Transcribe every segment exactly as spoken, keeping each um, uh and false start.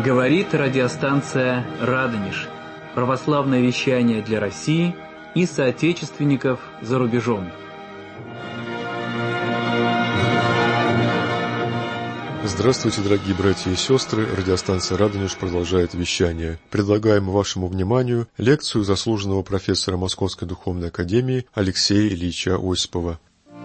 Говорит радиостанция «Радонеж». Православное вещание для России и соотечественников за рубежом. Здравствуйте, дорогие братья и сестры! Радиостанция «Радонеж» продолжает вещание. Предлагаем вашему вниманию лекцию заслуженного профессора Московской Духовной Академии Алексея Ильича Осипова.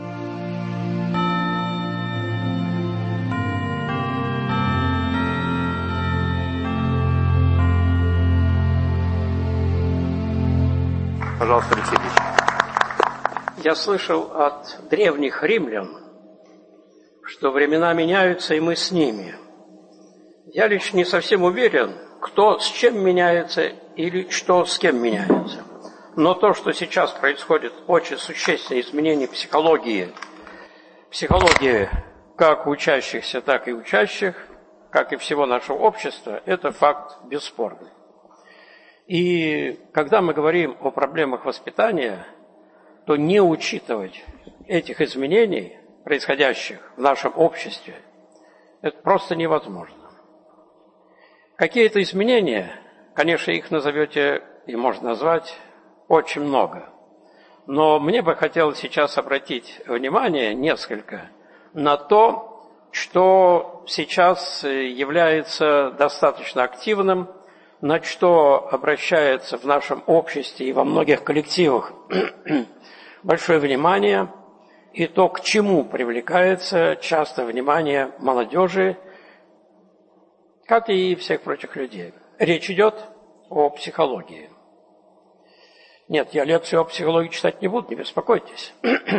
Пожалуйста, Алексей Ильич. Я слышал от древних римлян, что времена меняются, и мы с ними. Я лишь не совсем уверен, кто с чем меняется или что с кем меняется. Но то, что сейчас происходит, очень существенные изменения психологии, психологии как учащихся, так и учащих, как и всего нашего общества, это факт бесспорный. И когда мы говорим о проблемах воспитания, то не учитывать этих изменений, происходящих в нашем обществе, это просто невозможно. Какие-то изменения, конечно, их назовете и можно назвать очень много. Но мне бы хотелось сейчас обратить внимание несколько на то, что сейчас является достаточно активным, на что обращается в нашем обществе и во многих коллективах большое внимание, и то, к чему привлекается часто внимание молодежи, как и всех прочих людей. Речь идет о психологии. Нет, я лекцию о психологии читать не буду, не беспокойтесь.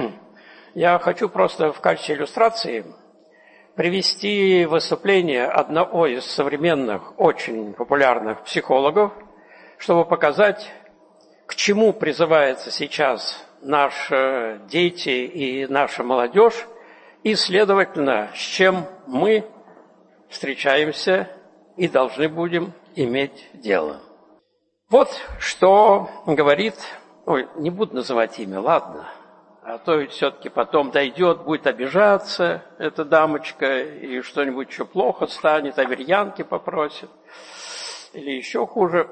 Я хочу просто в качестве иллюстрации привести выступление одного из современных, очень популярных психологов, чтобы показать, к чему призывается сейчас наши дети и наша молодежь, и, следовательно, с чем мы встречаемся и должны будем иметь дело. Вот что говорит, ой, не буду называть имя, ладно, а то ведь все-таки потом дойдет, будет обижаться эта дамочка, и что-нибудь еще плохо станет, аверьянки попросит, или еще хуже.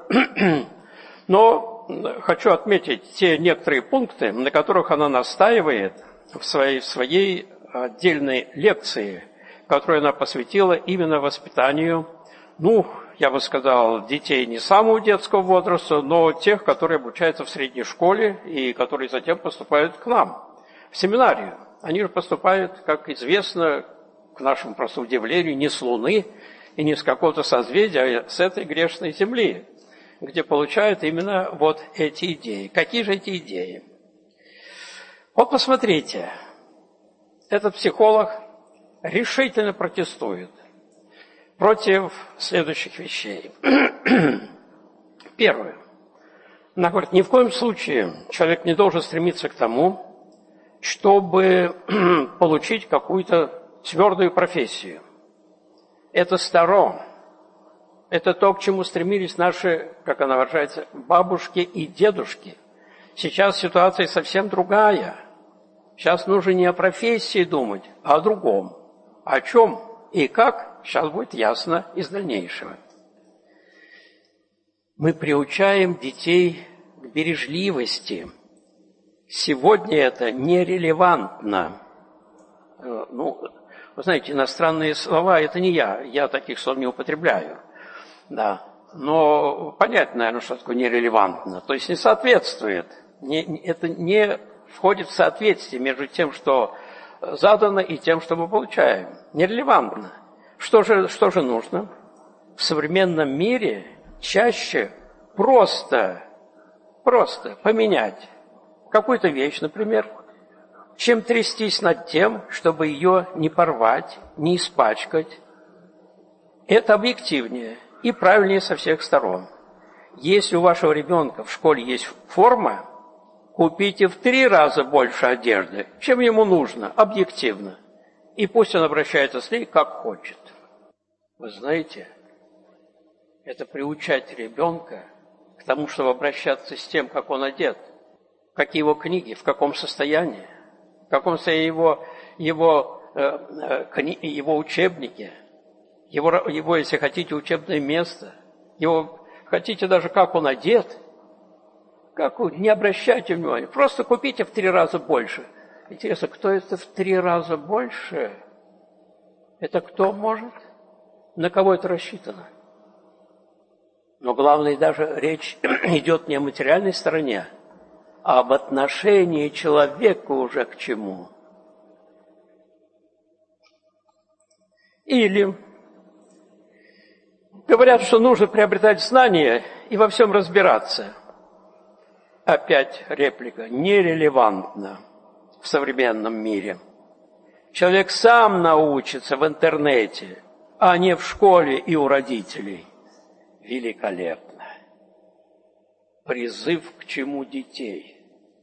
Но хочу отметить те некоторые пункты, на которых она настаивает в своей, в своей отдельной лекции, которую она посвятила именно воспитанию, ну, я бы сказал, детей не самого детского возраста, но тех, которые обучаются в средней школе и которые затем поступают к нам в семинарию. Они же поступают, как известно, к нашему просто удивлению, не с Луны и не с какого-то созвездия, а с этой грешной Земли, где получают именно вот эти идеи. Какие же эти идеи? Вот посмотрите, этот психолог решительно протестует против следующих вещей. Первое. Она говорит, ни в коем случае человек не должен стремиться к тому, чтобы получить какую-то твердую профессию. Это старо. Это то, к чему стремились наши, как она выражается, бабушки и дедушки. Сейчас ситуация совсем другая. Сейчас нужно не о профессии думать, а о другом. О чем и как, сейчас будет ясно из дальнейшего. Мы приучаем детей к бережливости. Сегодня это нерелевантно. Ну, вы знаете, иностранные слова – это не я. Я таких слов не употребляю. Да. Но понятно, наверное, что такое нерелевантно. То есть не соответствует. Не, это не входит в соответствие между тем, что задано, и тем, что мы получаем. Нерелевантно. Что же, что же нужно? В современном мире чаще просто, просто поменять какую-то вещь, например, чем трястись над тем, чтобы ее не порвать, не испачкать. Это объективнее и правильнее со всех сторон. Если у вашего ребенка в школе есть форма, купите в три раза больше одежды, чем ему нужно, объективно. И пусть он обращается с ней, как хочет. Вы знаете, это приучать ребенка к тому, чтобы обращаться с тем, как он одет, какие его книги, в каком состоянии, в каком состоянии его, его, э, э, кни, его учебники. его, его, если хотите, учебное место, его, хотите даже как он одет, как он, не обращайте внимания, просто купите в три раза больше. Интересно, кто это в три раза больше? Это кто может? На кого это рассчитано? Но главное, даже речь идет не о материальной стороне, а об отношении человека уже к чему. Или говорят, что нужно приобретать знания и во всем разбираться. Опять реплика. Нерелевантно в современном мире. Человек сам научится в интернете, а не в школе и у родителей. Великолепно. Призыв к чему детей?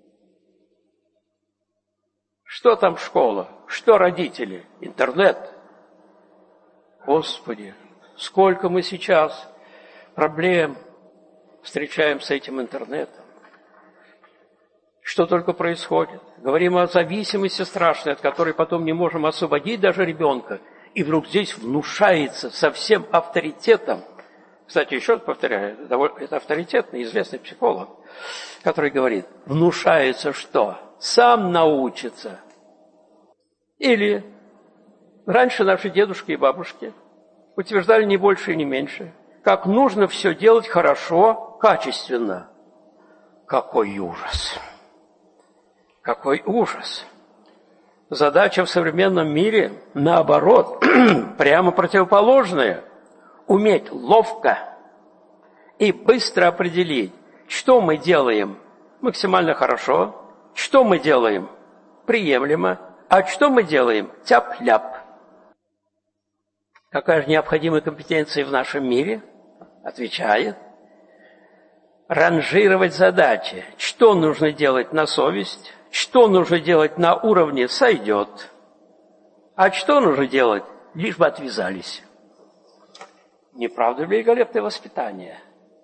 Что там школа? Что родители? Интернет? Господи, сколько мы сейчас проблем встречаем с этим интернетом. Что только происходит. Говорим о зависимости страшной, от которой потом не можем освободить даже ребенка. И вдруг здесь внушается со всем авторитетом. Кстати, еще раз повторяю, это авторитетный, известный психолог, который говорит, внушается что? Сам научится. Или раньше наши дедушки и бабушки утверждали не больше и не меньше, как нужно все делать хорошо, качественно. Какой ужас! Какой ужас! Задача в современном мире, наоборот, прямо противоположная. Уметь ловко и быстро определить, что мы делаем максимально хорошо, что мы делаем приемлемо, а что мы делаем тяп-ляп. Какая же необходимая компетенция в нашем мире? Отвечает. Ранжировать задачи. Что нужно делать на совесть, что нужно делать на уровне сойдет, а что нужно делать, лишь бы отвязались. Не правда ли великолепное воспитание?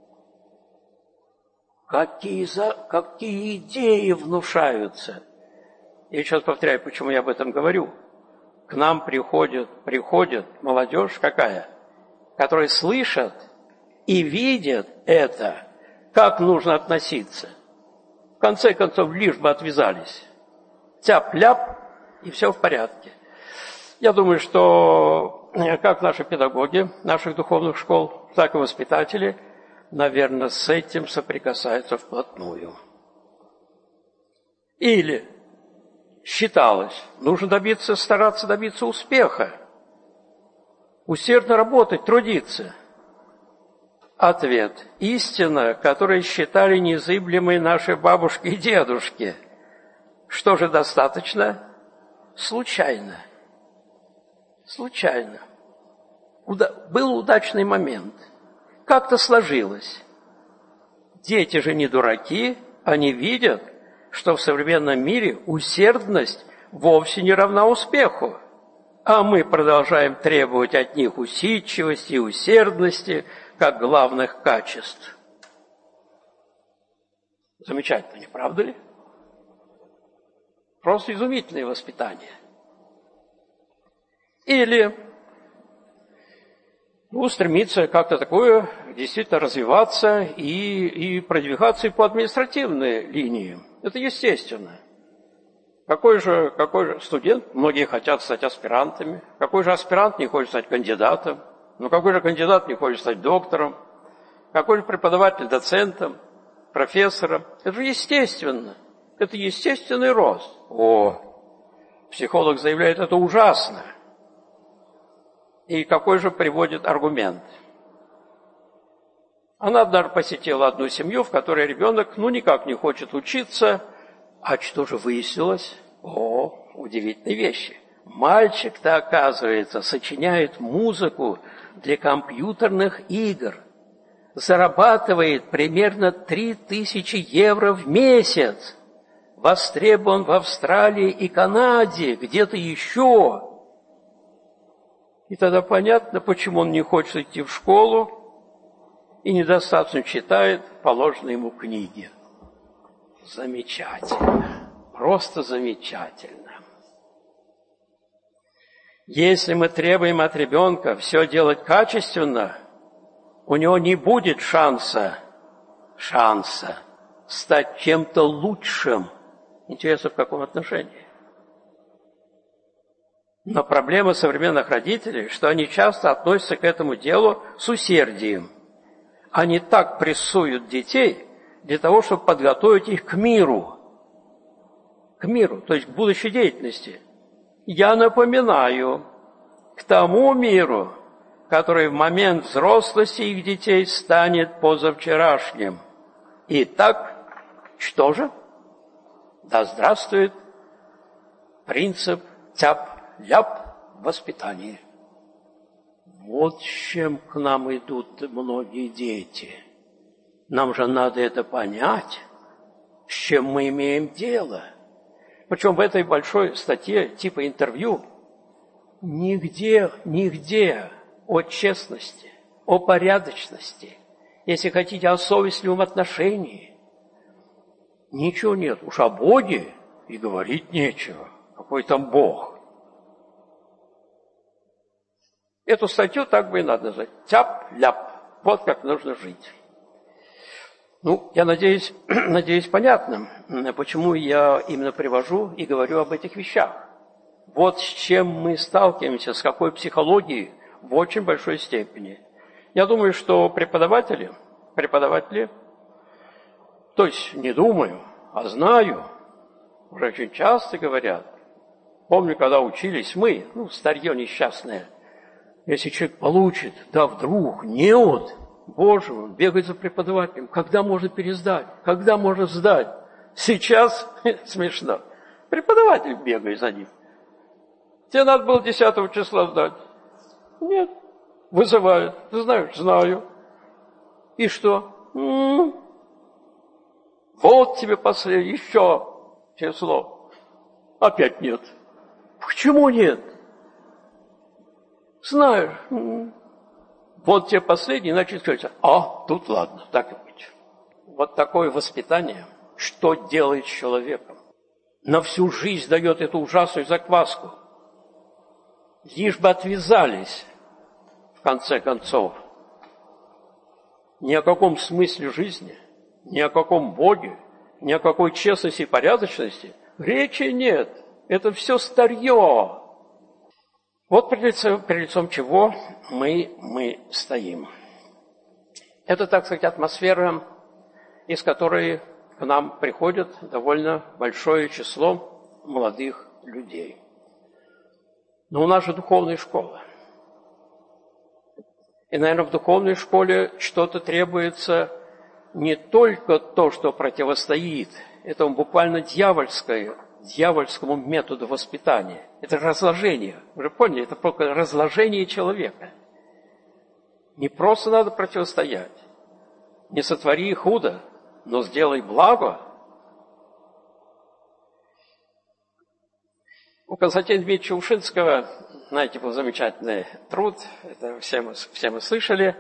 Какие, за, какие идеи внушаются? Я сейчас повторяю, почему я об этом говорю. К нам приходит, приходит молодежь какая? Которая слышит и видит это, как нужно относиться. В конце концов, лишь бы отвязались. Тяп-ляп, и все в порядке. Я думаю, что как наши педагоги наших духовных школ, так и воспитатели, наверное, с этим соприкасаются вплотную. Или считалось, нужно добиться, стараться добиться успеха, усердно работать, трудиться. Ответ. Истина, которую считали незыблемой наши бабушки и дедушки. Что же достаточно? Случайно. Случайно. Уда- был удачный момент. Как-то сложилось. Дети же не дураки, они видят, что в современном мире усердность вовсе не равна успеху. А мы продолжаем требовать от них усидчивости и усердности как главных качеств. Замечательно, не правда ли? Просто изумительное воспитание. Или ну, стремиться как-то такое действительно развиваться и, и продвигаться и по административной линии. Это естественно. Какой же, какой же студент, многие хотят стать аспирантами, какой же аспирант не хочет стать кандидатом, ну какой же кандидат не хочет стать доктором, какой же преподаватель доцентом, профессором. Это же естественно. Это естественный рост. О, психолог заявляет, это ужасно. И какой же приводит аргумент? Она однажды посетила одну семью, в которой ребенок ну никак не хочет учиться. А что же выяснилось? О, удивительные вещи. Мальчик-то, оказывается, сочиняет музыку для компьютерных игр. Зарабатывает примерно три тысячи евро в месяц. Востребован в Австралии и Канаде, где-то еще. И тогда понятно, почему он не хочет идти в школу и недостаточно читает положенные ему книги. Замечательно. Просто замечательно. Если мы требуем от ребенка все делать качественно, у него не будет шанса, шанса стать чем-то лучшим. Интересно, в каком отношении? Но проблема современных родителей, что они часто относятся к этому делу с усердием. Они так прессуют детей для того, чтобы подготовить их к миру. К миру, то есть к будущей деятельности. Я напоминаю, к тому миру, который в момент взрослости их детей станет позавчерашним. Итак, что же? Да здравствует принцип тяп-ляп в воспитании. Вот с чем к нам идут многие дети. Нам же надо это понять, с чем мы имеем дело. Причем в этой большой статье типа интервью нигде, нигде о честности, о порядочности, если хотите, о совестливом отношении. Ничего нет. Уж о Боге и говорить нечего. Какой там Бог? Эту статью так бы и надо назвать. Тяп-ляп. Вот как нужно жить. Ну, я надеюсь, надеюсь, понятно, почему я именно привожу и говорю об этих вещах. Вот с чем мы сталкиваемся, с какой психологией в очень большой степени. Я думаю, что преподаватели, преподаватели, то есть не думаю, а знаю, уже очень часто говорят. Помню, когда учились мы, ну, старье несчастное, если человек получит, да вдруг, неуд, Боже мой, бегает за преподавателем. Когда можно пересдать? Когда можно сдать? Сейчас смешно. Преподаватель бегает за ним. Тебе надо было десятого числа сдать. Нет. Вызывают. Ты знаешь? Знаю. И что? М-м-м. Вот тебе последнее, еще число. Опять нет. Почему нет? Знаешь? М-м. Вот тебе последний, значит, сказать, а, тут ладно, так и быть. Вот такое воспитание, что делает с человеком? На всю жизнь дает эту ужасную закваску. Лишь бы отвязались, в конце концов. Ни о каком смысле жизни, ни о каком Боге, ни о какой честности и порядочности речи нет. Это все старье. Вот перед лицом, перед лицом чего мы, мы стоим. Это, так сказать, атмосфера, из которой к нам приходит довольно большое число молодых людей. Но у нас же духовная школа. И, наверное, в духовной школе что-то требуется не только то, что противостоит этому буквально дьявольское, дьявольскому методу воспитания. Это разложение. Вы же поняли, это только разложение человека. Не просто надо противостоять. Не сотвори худо, но сделай благо. У Константина Дмитриевича Ушинского, знаете, был замечательный труд, это все мы, все мы слышали,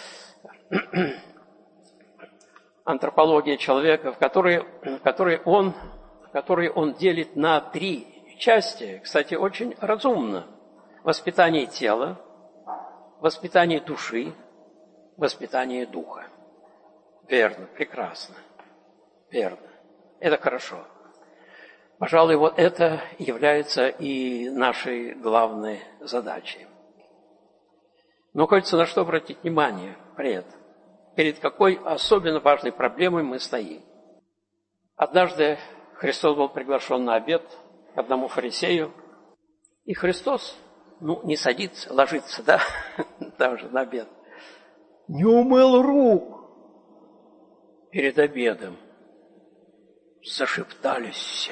антропология человека, в которой, в которой он который он делит на три части, кстати, очень разумно. Воспитание тела, воспитание души, воспитание духа. Верно, прекрасно, верно. Это хорошо. Пожалуй, вот это является и нашей главной задачей. Но, кажется, на что обратить внимание при этом? Перед какой особенно важной проблемой мы стоим? Однажды Христос был приглашен на обед к одному фарисею, и Христос, ну, не садится, ложится, да, там же на обед, не умыл рук перед обедом. Зашептались все.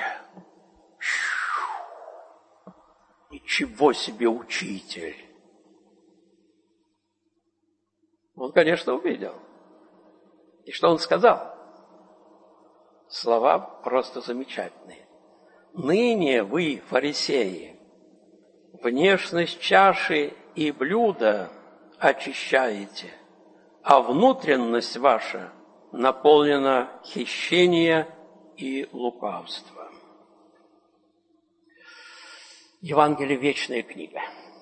Ничего себе учитель. Он, конечно, увидел. И что он сказал? Слова просто замечательные. Ныне вы, фарисеи, внешность чаши и блюда очищаете, а внутренность ваша наполнена хищения и лукавства. Евангелие – вечная книга.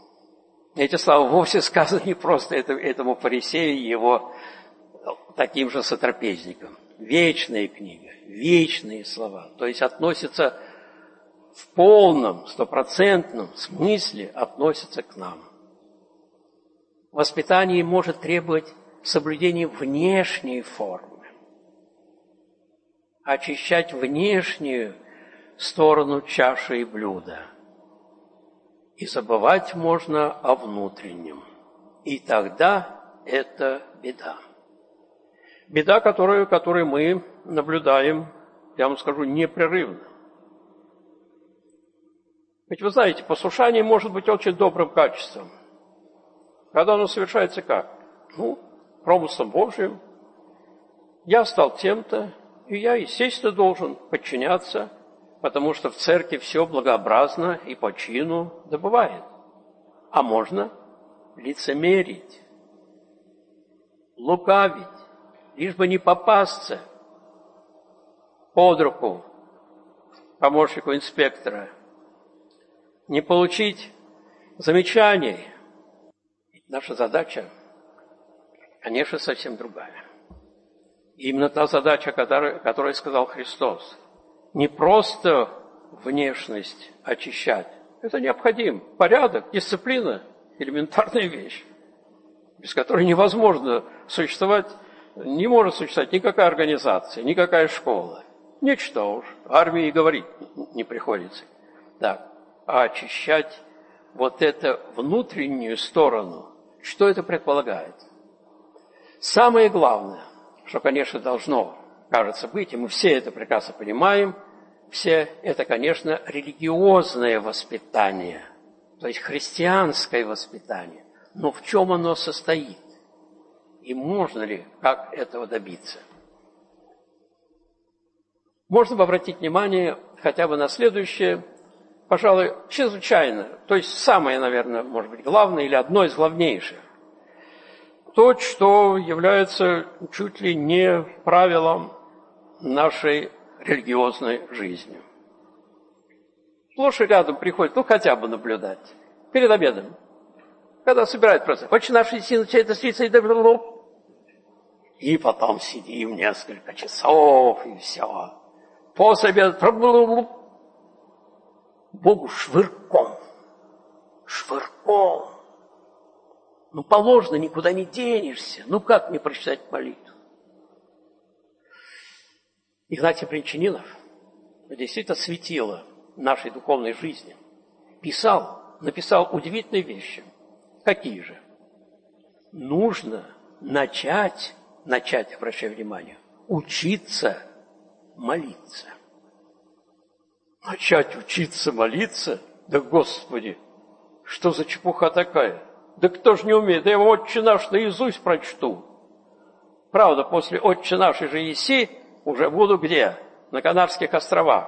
Эти слова вовсе сказаны не просто этому фарисею и его таким же сотрапезникам. Вечная книга, вечные слова. То есть относятся в полном, стопроцентном смысле относятся к нам. Воспитание может требовать соблюдения внешней формы, очищать внешнюю сторону чаши и блюда. И забывать можно о внутреннем. И тогда это беда. Беда, которую, которую мы наблюдаем, я вам скажу, непрерывно. Ведь вы знаете, послушание может быть очень добрым качеством. Когда оно совершается как? Ну, промыслом Божьим. Я стал тем-то, и я, естественно, должен подчиняться, потому что в церкви все благообразно и по чину добывает. А можно лицемерить, лукавить, лишь бы не попасться под руку помощнику инспектора, не получить замечаний. Наша задача, конечно, совсем другая. И именно та задача, которую, которую сказал Христос. Не просто внешность очищать. Это необходимо. Порядок, дисциплина – элементарная вещь, без которой невозможно существовать, не может существовать никакая организация, никакая школа. Ничто уж. Армии говорить не приходится. Так. А очищать вот эту внутреннюю сторону, что это предполагает? Самое главное, что, конечно, должно, кажется, быть, и мы все это прекрасно понимаем, все это, конечно, религиозное воспитание, то есть христианское воспитание. Но в чем оно состоит? И можно ли как этого добиться? Можно бы обратить внимание хотя бы на следующее, пожалуй, чрезвычайно, то есть самое, наверное, может быть, главное или одно из главнейших. То, что является чуть ли не правилом нашей религиозной жизни. Сплошь и рядом приходит, ну, хотя бы наблюдать, перед обедом, когда собирают просто, «Отче наш, иди на чай, и и потом сидим несколько часов, и все. После обеда Богу швырком, швырком. Ну, положено, никуда не денешься. Ну, как мне прочитать молитву? Игнатий Брянчанинов действительно светило нашей духовной жизни. Писал, написал удивительные вещи. Какие же? Нужно начать, начать, обращаю внимание, учиться молиться. Начать учиться молиться? Да, Господи, что за чепуха такая? Да кто ж не умеет? Да я его «Отче наш» наизусть прочту. Правда, после «Отче наш» и же еси уже буду где? На Канарских островах.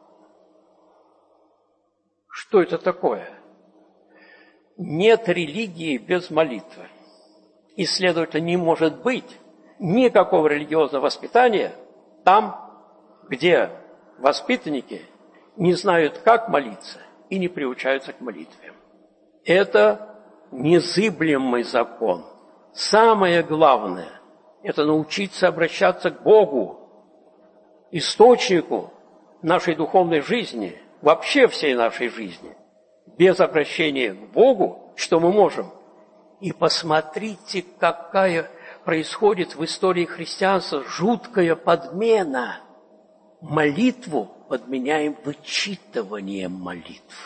Что это такое? Нет религии без молитвы. И, следовательно, не может быть никакого религиозного воспитания там, где воспитанники не знают, как молиться, и не приучаются к молитве. Это незыблемый закон. Самое главное – это научиться обращаться к Богу, источнику нашей духовной жизни, вообще всей нашей жизни. Без обращения к Богу, что мы можем? И посмотрите, какая происходит в истории христианства жуткая подмена. Молитву подменяем вычитыванием молитв.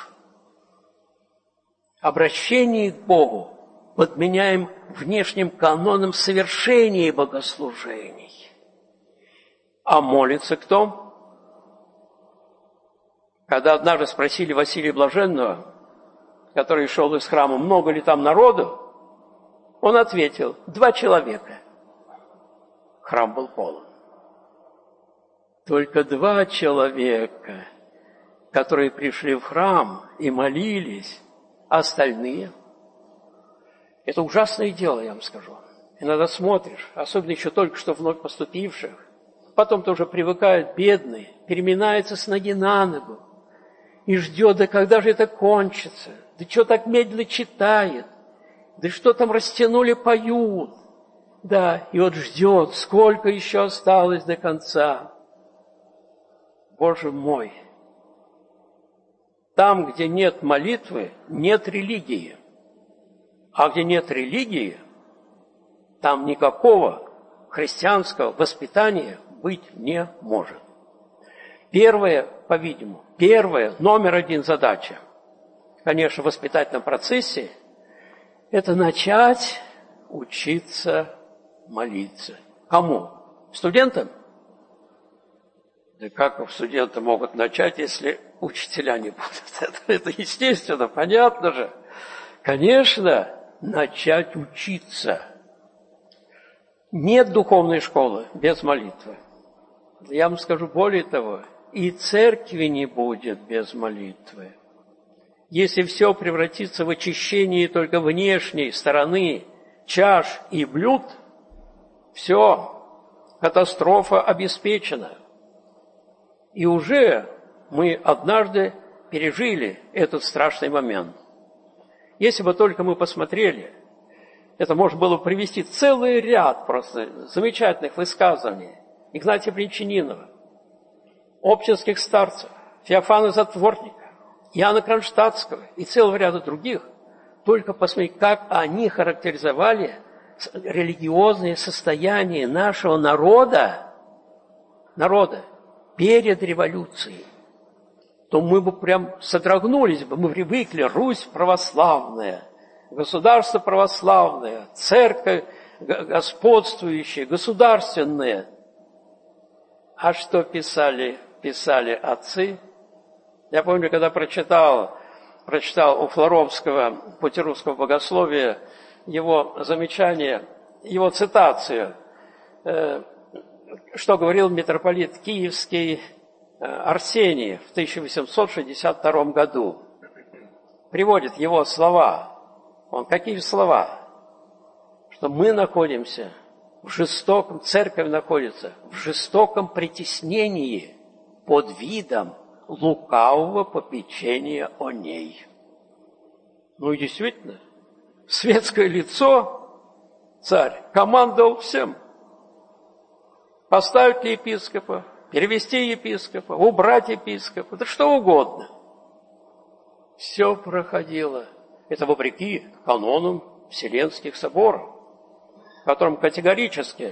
Обращение к Богу подменяем внешним каноном совершения богослужений. А молится кто? Когда однажды спросили Василия Блаженного, который шел из храма, много ли там народу, он ответил, два человека. Храм был полон. Только два человека, которые пришли в храм и молились, остальные. Это ужасное дело, я вам скажу. Иногда смотришь, особенно еще только что вновь поступивших, потом тоже привыкают бедные, переминаются с ноги на ногу и ждет, да когда же это кончится, да что так медленно читает, Да что там растянули, поют. Да, и вот ждет, сколько еще осталось до конца. Боже мой! Там, где нет молитвы, нет религии. А где нет религии, там никакого христианского воспитания быть не может. Первое, по-видимому, первая, номер один задача, конечно, в воспитательном процессе, это начать учиться молиться. Кому? Студентам? Да как студенты могут начать, если учителя не будут? Это, это естественно, понятно же. Конечно, начать учиться. Нет духовной школы без молитвы. Я вам скажу более того, и церкви не будет без молитвы. Если все превратится в очищение только внешней стороны чаш и блюд, все, катастрофа обеспечена. И уже мы однажды пережили этот страшный момент. Если бы только мы посмотрели, это можно было привести целый ряд просто замечательных высказываний Игнатия Бринчанинова, общинских старцев, Феофана Затворника, Иоанна Кронштадтского и целого ряда других. Только посмотрите, как они характеризовали религиозное состояние нашего народа, народа перед революцией, то мы бы прям содрогнулись бы, мы привыкли, Русь православная, государство православное, церковь господствующая, государственная. А что писали, писали отцы? Я помню, когда прочитал, прочитал у Флоровского «Пути русского богословия» его замечание, его цитацию, э, что говорил митрополит Киевский э, Арсений в тысяча восемьсот шестьдесят втором году. Приводит его слова. Он какие слова? Что мы находимся в жестоком, церковь находится в жестоком притеснении под видом лукавого попечения о ней. Ну и действительно, светское лицо, царь, командовал всем. Поставить ли епископа, перевести епископа, убрать епископа, да что угодно. Все проходило. Это вопреки канонам Вселенских соборов, которым категорически,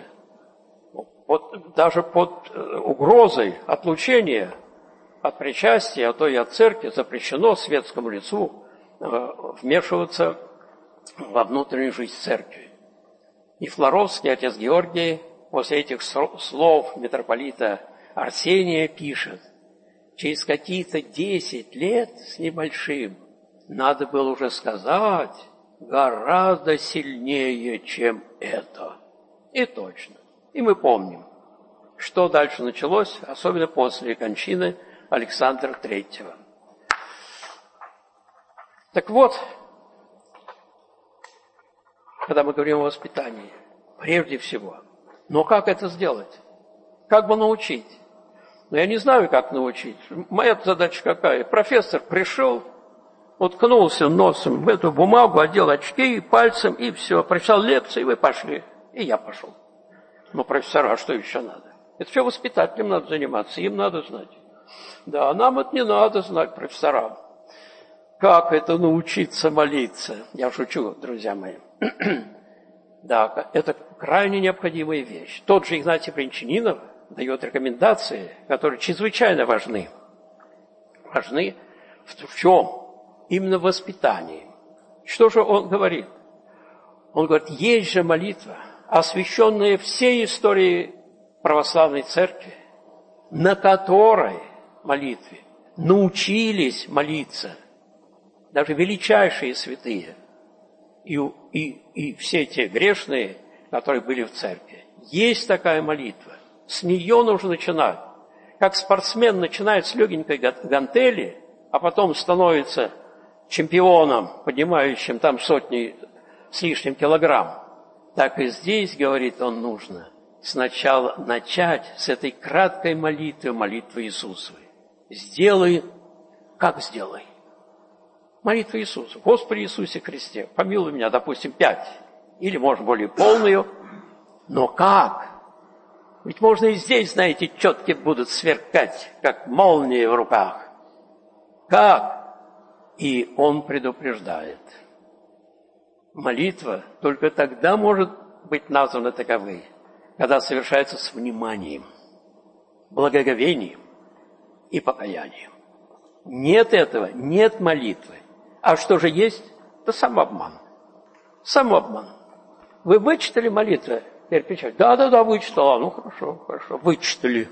вот, даже под угрозой отлучения от причастия, а то и от церкви, запрещено светскому лицу вмешиваться во внутреннюю жизнь церкви. И Флоровский, отец Георгий, после этих слов митрополита Арсения пишет: через какие-то десять лет с небольшим надо было уже сказать гораздо сильнее, чем это. И точно. И мы помним, что дальше началось, особенно после кончины Александра Третьего. Так вот, когда мы говорим о воспитании, прежде всего, но как это сделать? Как бы научить? Но я не знаю, как научить. Моя задача какая? Профессор пришел, уткнулся носом в эту бумагу, одел очки, пальцем, и все. Прочитал лекцию, и вы пошли. И я пошел. Но профессора, а что еще надо? Это все воспитателям надо заниматься, им надо знать. Да, нам это не надо знать, профессорам. Как это научиться молиться? Я шучу, друзья мои. Да, это крайне необходимая вещь. Тот же Игнатий Бринчанинов дает рекомендации, которые чрезвычайно важны. Важны в чем? Именно в воспитании. Что же он говорит? Он говорит, есть же молитва, освященная всей историей православной церкви, на которой молитве научились молиться даже величайшие святые и, и, и все те грешные, которые были в церкви. Есть такая молитва. С нее нужно начинать. Как спортсмен начинает с легенькой гантели, а потом становится чемпионом, поднимающим там сотни с лишним килограмм. Так и здесь, говорит он, нужно сначала начать с этой краткой молитвы, молитвы Иисусовой. Сделай, как сделай. Молитва Иисуса. Господи Иисусе Христе, помилуй меня, допустим, пять. Или, может, более полную. Но как? Ведь можно и здесь, знаете, четки будут сверкать, как молнии в руках. Как? И он предупреждает. Молитва только тогда может быть названа таковой, когда совершается с вниманием, благоговением и покаянием. Нет этого, нет молитвы. А что же есть? Это самообман. Самообман. Вы вычитали молитву? Теперь печать. Да, да, да, вычитала. Ну, хорошо, хорошо. Вычитали.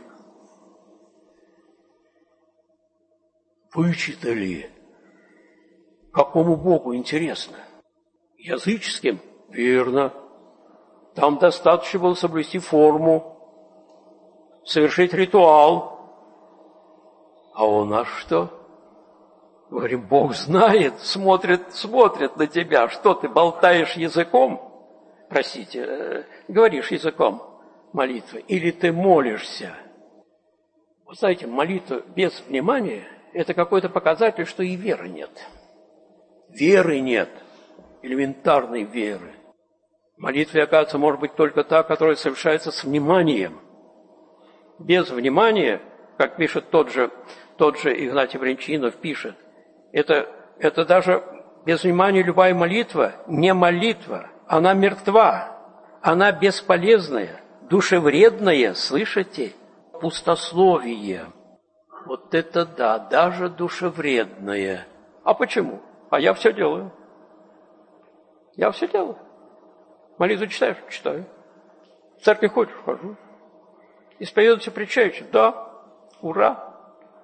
Вычитали. Какому Богу интересно? Языческим? Верно. Там достаточно было соблюсти форму, совершить ритуал. А у нас что? Говорим, Бог знает, смотрит, смотрит на тебя, что ты болтаешь языком, простите, э, говоришь языком молитвы, или ты молишься. Вы знаете, молитва без внимания – это какой-то показатель, что и веры нет. Веры нет, элементарной веры. Молитва, оказывается, может быть только та, которая совершается с вниманием. Без внимания, как пишет тот же, тот же Игнатий Брянчинов, пишет, это, это даже без внимания любая молитва не молитва, она мертва, она бесполезная, душевредная, слышите? Пустословие. Вот это да, даже душевредное. А почему? А я все делаю. Я все делаю. Молитву читаешь? Читаю. В церковь ходишь? Хожу. Исповедуйся причащающим? Да. Ура!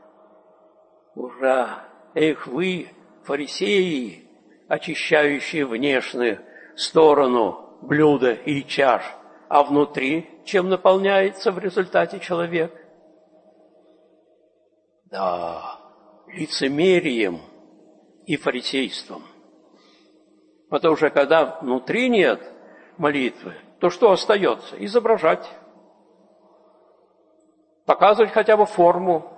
Ура! Эх вы, фарисеи, очищающие внешнюю сторону блюда и чаш, а внутри чем наполняется в результате человек? Да, лицемерием и фарисейством. Потому что когда внутри нет молитвы, то что остается? Изображать. Показывать хотя бы форму.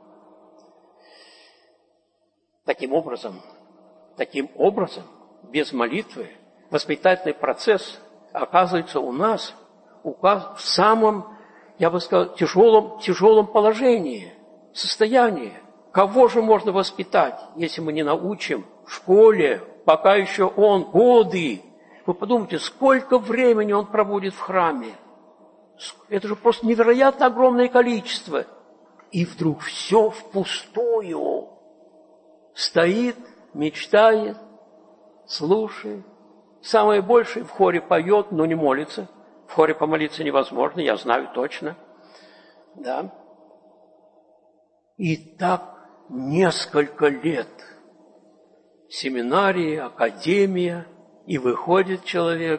Таким образом, таким образом, без молитвы, воспитательный процесс оказывается у нас в самом, я бы сказал, тяжелом, тяжелом положении, состоянии. Кого же можно воспитать, если мы не научим в школе, пока еще он годы? Вы подумайте, сколько времени он проводит в храме. Это же просто невероятно огромное количество. И вдруг все впустую. Стоит, мечтает, слушает. Самое большее в хоре поет, но не молится. В хоре помолиться невозможно, я знаю точно. Да. И так несколько лет. Семинария, академия, и выходит человек,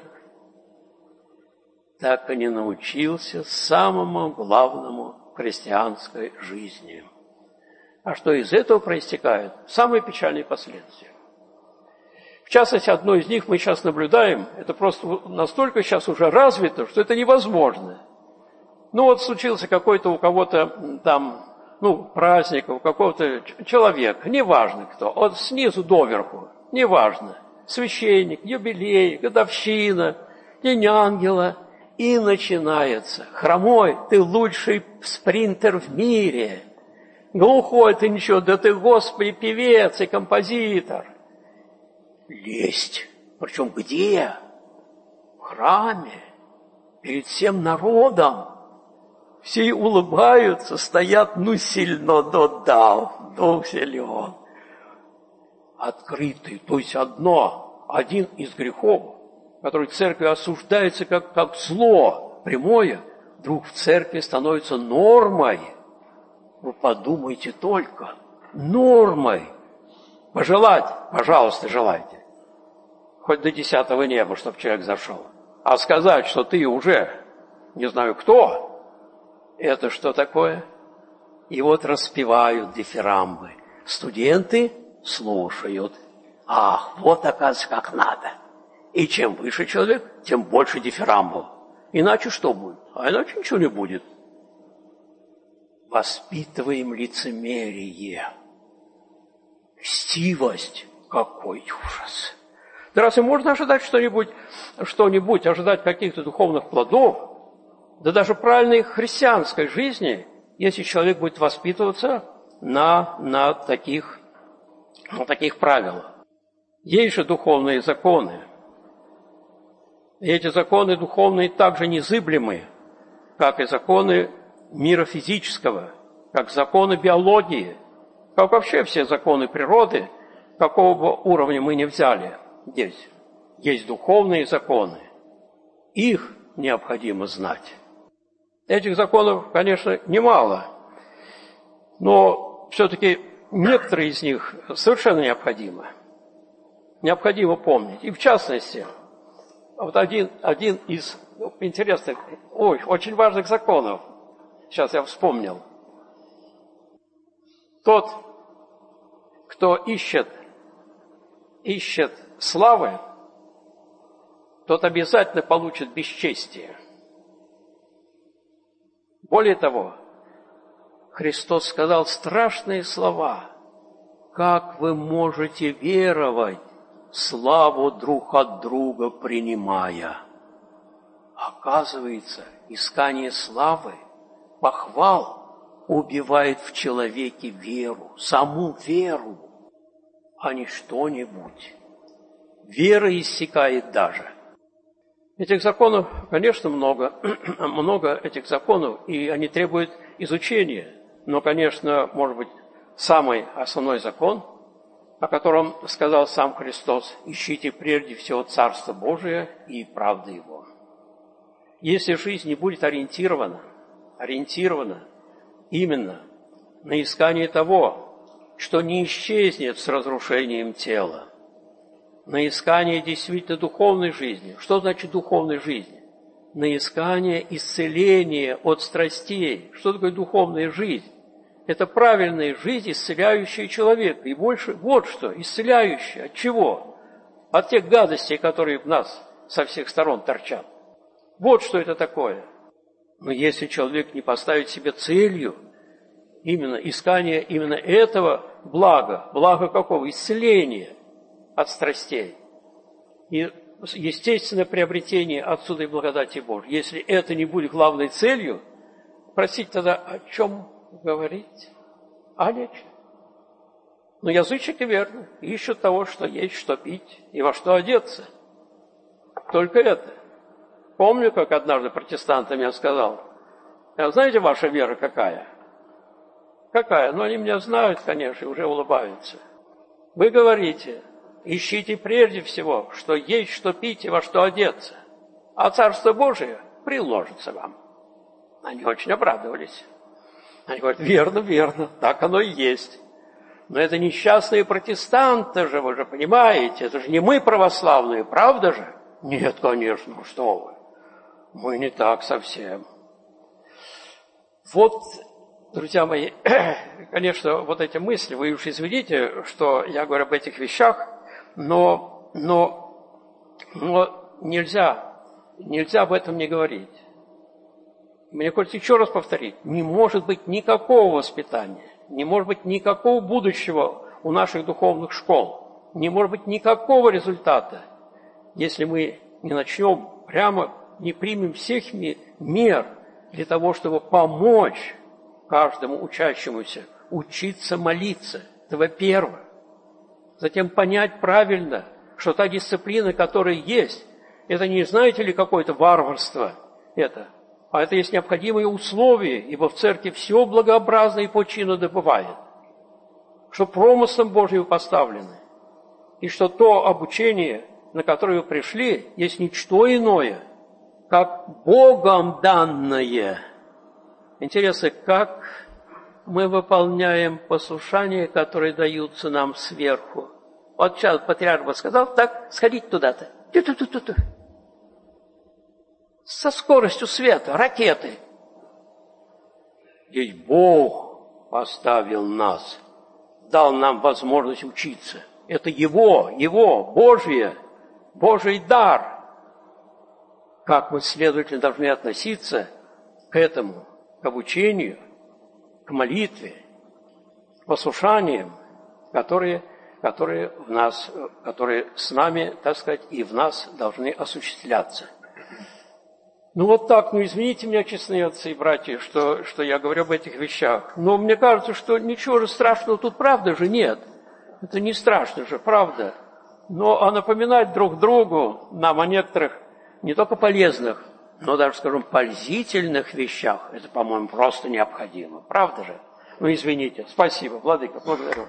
так и не научился самому главному в христианской жизни. А что из этого проистекает? Самые печальные последствия. В частности, одно из них мы сейчас наблюдаем, это просто настолько сейчас уже развито, что это невозможно. Ну вот случился какой-то у кого-то там, ну, праздник, у какого-то человека, неважно кто, от снизу доверху, неважно, священник, юбилей, годовщина, день ангела, и начинается. Хромой, ты лучший спринтер в мире. Глухой ты ничего, да ты, Господи, певец и композитор. Лесть. Причем где? В храме. Перед всем народом. Все улыбаются, стоят, ну сильно додал, дух силен. Открытый, то есть одно, один из грехов, который в церкви осуждается как, как зло прямое, вдруг в церкви становится нормой. Вы подумайте только, нормой. Пожелать, пожалуйста, желайте. Хоть до десятого неба, чтобы человек зашел. А сказать, что ты уже не знаю кто, это что такое? И вот распевают дифирамбы. Студенты слушают. Ах, вот оказывается, как надо. И чем выше человек, тем больше дифирамбов. Иначе что будет? А иначе ничего не будет. Воспитываем лицемерие, льстивость, Какой ужас! Да разве можно ожидать что-нибудь, что-нибудь, ожидать каких-то духовных плодов, да даже правильной христианской жизни, если человек будет воспитываться на, на, таких, на таких правилах? Есть же духовные законы. И эти законы духовные также незыблемы, как и законы мира физического, как законы биологии, как вообще все законы природы, какого бы уровня мы ни взяли здесь. Есть духовные законы. Их необходимо знать. Этих законов, конечно, немало, но все-таки некоторые из них совершенно необходимы. Необходимо помнить. И в частности, вот один, один из интересных, ой, очень важных законов, сейчас я вспомнил. Тот, кто ищет, ищет славы, тот обязательно получит бесчестие. Более того, Христос сказал страшные слова. Как вы можете веровать, славу друг от друга принимая? Оказывается, искание славы, похвал убивает в человеке веру, саму веру, а не что-нибудь. Вера иссякает даже. Этих законов, конечно, много, много этих законов, и они требуют изучения. Но, конечно, может быть, самый основной закон, о котором сказал сам Христос: ищите прежде всего Царство Божие и правды Его. Если жизнь не будет ориентирована, ориентирована именно на искание того, что не исчезнет с разрушением тела, на искание действительно духовной жизни. Что значит духовной жизни? На искание исцеления от страстей. Что такое духовная жизнь? Это правильная жизнь, исцеляющая человека. И больше, вот что, исцеляющая. От чего? От тех гадостей, которые в нас со всех сторон торчат. Вот что это такое. Но если человек не поставит себе целью именно искание именно этого блага, блага какого? Исцеления от страстей. И естественное приобретение отсюда и благодати Божьей. Если это не будет главной целью, простите, тогда о чем говорить? О нечем. Но язычники, верно, ищут того, что есть, что пить и во что одеться. Только это. Помню, как однажды протестант мне сказал: а знаете, ваша вера какая? Какая? Ну, они меня знают, конечно, и уже улыбаются. Вы говорите: ищите прежде всего, что есть, что пить и во что одеться, а Царство Божие приложится вам. Они очень обрадовались. Они говорят: верно, верно, так оно и есть. Но это несчастные протестанты же, вы же понимаете, это же не мы православные, правда же? Нет, конечно, что вы. Мы не так совсем. Вот, друзья мои, конечно, вот эти мысли, вы уж извините, что я говорю об этих вещах, но, но, но нельзя, нельзя об этом не говорить. Мне хочется еще раз повторить, не может быть никакого воспитания, не может быть никакого будущего у наших духовных школ, не может быть никакого результата, если мы не начнем прямо, не примем всех мер для того, чтобы помочь каждому учащемуся учиться молиться. Это во-первых. Затем понять правильно, что та дисциплина, которая есть, это не, знаете ли, какое-то варварство это, а это есть необходимые условия, ибо в церкви все благообразно и по чину добывает, что промыслом Божьим поставлены, и что то обучение, на которое вы пришли, есть ничто иное, как Богом данное. Интересно, как мы выполняем послушания, которые даются нам сверху. Вот сейчас патриарх бы сказал: так, сходить туда-то. Ту-ту-ту-ту-ту. Со скоростью света, ракеты. Ведь Бог поставил нас, дал нам возможность учиться. Это Его, Его, Божье, Божий дар. Как мы, следовательно, должны относиться к этому, к обучению, к молитве, к послушаниям, которые которые в нас, которые с нами, так сказать, и в нас должны осуществляться. Ну вот так, ну извините меня, честные отцы и братья, что, что я говорю об этих вещах. Но мне кажется, что ничего же страшного тут, правда же, нет. Это не страшно же, правда. Но а напоминать друг другу нам о некоторых не только полезных, но даже, скажем, пользительных вещах, это, по-моему, просто необходимо. Правда же? Ну, извините. Спасибо, владыка, благодарю.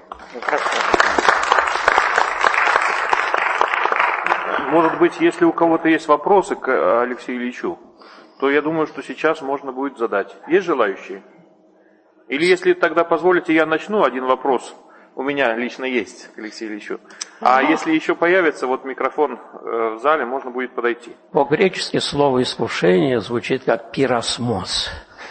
Может быть, если у кого-то есть вопросы к Алексею Ильичу, то я думаю, что сейчас можно будет задать. Есть желающие? Или если тогда позволите, я начну один вопрос. У меня лично есть к Алексею Ильичу. А если еще появится вот микрофон в зале, можно будет подойти. По-гречески слово «искушение» звучит как «пиросмос».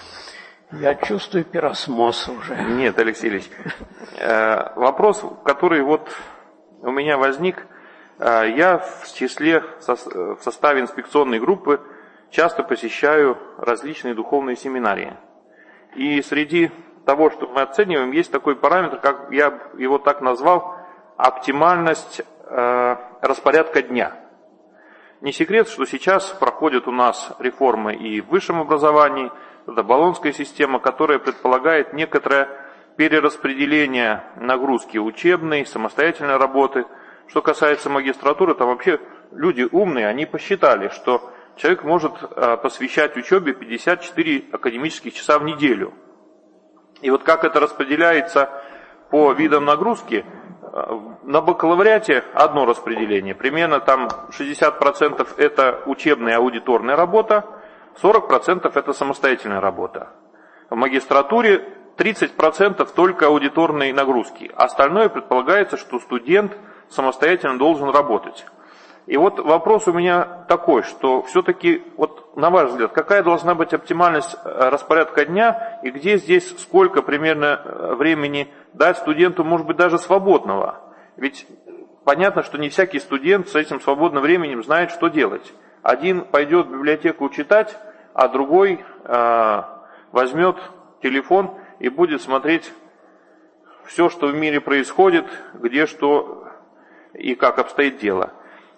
Я чувствую пиросмос уже. Нет, Алексей Ильич. Вопрос, который вот у меня возник. Я в числе, в составе инспекционной группы часто посещаю различные духовные семинарии. И среди того, что мы оцениваем, есть такой параметр, как я его так назвал, оптимальность э, распорядка дня. Не секрет, что сейчас проходят у нас реформы и в высшем образовании, это болонская система, которая предполагает некоторое перераспределение нагрузки учебной, самостоятельной работы. Что касается магистратуры, там вообще люди умные, они посчитали, что человек может э, посвящать учебе пятьдесят четыре академических часа в неделю. И вот как это распределяется по видам нагрузки, на бакалавриате одно распределение, примерно там шестьдесят процентов это учебная аудиторная работа, сорок процентов это самостоятельная работа. В магистратуре тридцать процентов только аудиторной нагрузки, остальное предполагается, что студент самостоятельно должен работать. И вот вопрос у меня такой, что все-таки, вот на ваш взгляд, какая должна быть оптимальность распорядка дня, и где здесь сколько примерно времени дать студенту, может быть, даже свободного? Ведь понятно, что не всякий студент с этим свободным временем знает, что делать. Один пойдет в библиотеку читать, а другой э, возьмет телефон и будет смотреть все, что в мире происходит, где что и как обстоит дело.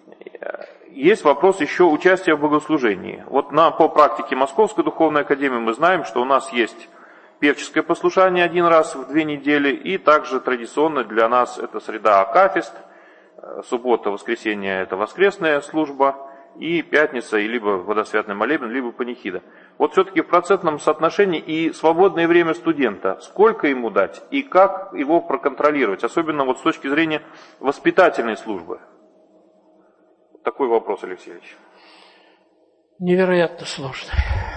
Есть вопрос еще участия в богослужении. Вот на, по практике Московской духовной академии мы знаем, что у нас есть певческое послушание один раз в две недели, и также традиционно для нас это среда акафист, суббота, воскресенье это воскресная служба, и пятница, и либо водосвятный молебен, либо панихида. Вот все-таки в процентном соотношении и свободное время студента, сколько ему дать и как его проконтролировать, особенно вот с точки зрения воспитательной службы. Такой вопрос, Алексей Ильич. Невероятно сложный.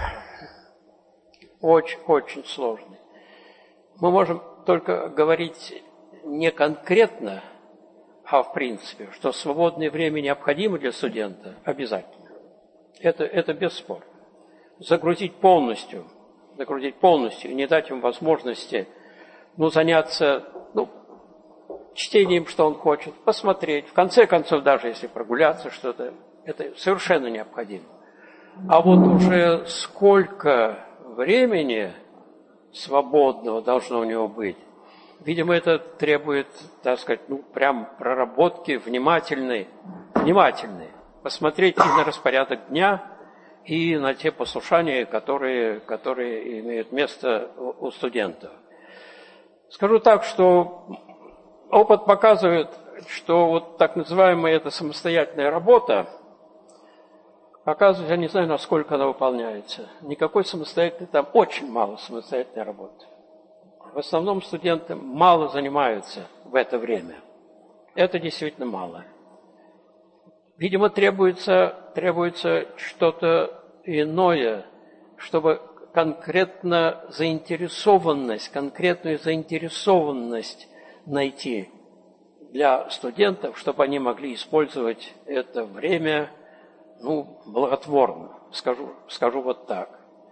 Очень, очень сложный. Мы можем только говорить не конкретно, а в принципе, что свободное время необходимо для студента обязательно. Это, это бесспорно. Загрузить полностью, загрузить полностью и не дать им возможности ну, заняться ну, чтением, что он хочет, посмотреть. В конце концов, даже если прогуляться что-то, это совершенно необходимо. А вот уже сколько времени свободного должно у него быть, видимо, это требует, так сказать, ну, прям проработки внимательной, внимательной. Посмотреть и на распорядок дня, и на те послушания, которые, которые имеют место у студентов. Скажу так, что опыт показывает, что вот так называемая эта самостоятельная работа, оказывается, я не знаю, насколько она выполняется. Никакой самостоятельной, там очень мало самостоятельной работы. В основном студенты мало занимаются в это время. Это действительно мало. Видимо, требуется, требуется что-то иное, чтобы конкретно заинтересованность, конкретную заинтересованность найти для студентов, чтобы они могли использовать это время, ну, благотворно. Скажу, скажу вот так.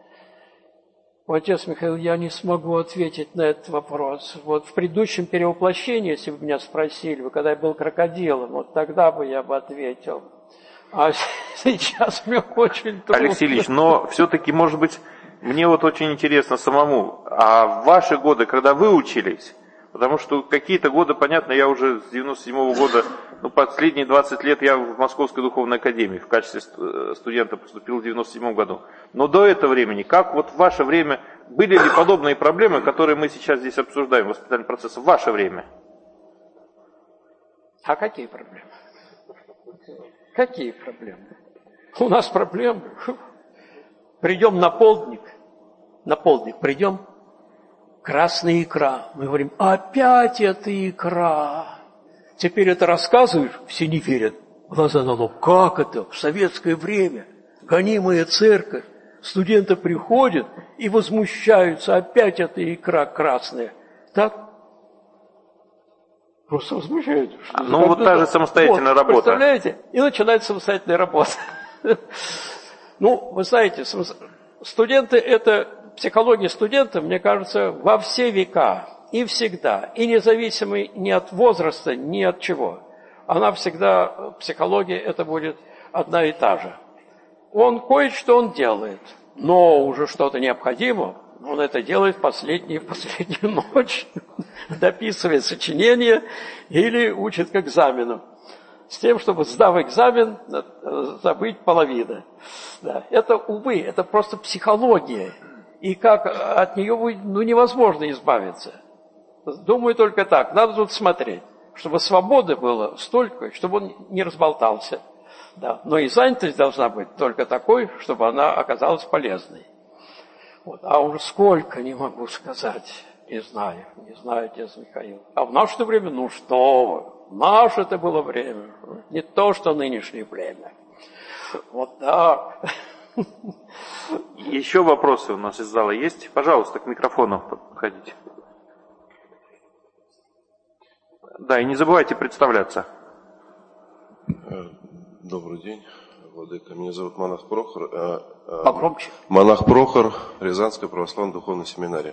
Отец Михаил, я не смогу ответить на этот вопрос. Вот в предыдущем перевоплощении, если бы меня спросили, вы когда я был крокодилом, вот тогда бы я бы ответил. А сейчас мне очень трудно. Алексей Ильич, но все-таки, может быть, мне вот очень интересно самому, а в ваши годы, когда вы учились, Потому что какие-то годы, понятно, я уже с девяносто седьмого года, ну, последние двадцать лет я в Московской духовной академии в качестве студента поступил в девяносто седьмом году. Но до этого времени, как вот в ваше время, были ли подобные проблемы, которые мы сейчас здесь обсуждаем, воспитательный процесс, в ваше время? А какие проблемы? Какие проблемы? У нас проблемы. Придем на полдник, на полдник придем, красная икра. Мы говорим, опять эта икра. Теперь это рассказываешь, все не верят. Глаза на лоб. Как это? В советское время гонимая церковь, студенты приходят и возмущаются, опять эта икра красная. Так? Просто возмущаются. Ну, вот та же самостоятельная вот, работа. Представляете? И начинается самостоятельная работа. Ну, вы знаете, студенты, это психология студента, мне кажется, во все века и всегда, и независимо ни от возраста, ни от чего. Она всегда, психология, это будет одна и та же. Он кое-что он делает, но уже что-то необходимо, он это делает в последнюю, последнюю ночь, дописывает сочинение или учит к экзамену. С тем, чтобы, сдав экзамен, забыть половину. Да. Это, увы, это просто психология. И как от нее ну, невозможно избавиться. Думаю только так. Надо тут смотреть, чтобы свободы было столько, чтобы он не разболтался. Да. Но и занятость должна быть только такой, чтобы она оказалась полезной. Вот. А уж сколько, не могу сказать. Не знаю, не знаю, отец Михаил. А в наше время, ну что вы. Наше это было время, не то, что нынешнее время. Вот так. Еще вопросы у нас из зала есть? Пожалуйста, к микрофону подходите. Да, и не забывайте представляться. Добрый день, владыка. Меня зовут Монах Прохор. Погромче. Монах Прохор, Рязанская православная духовная семинария.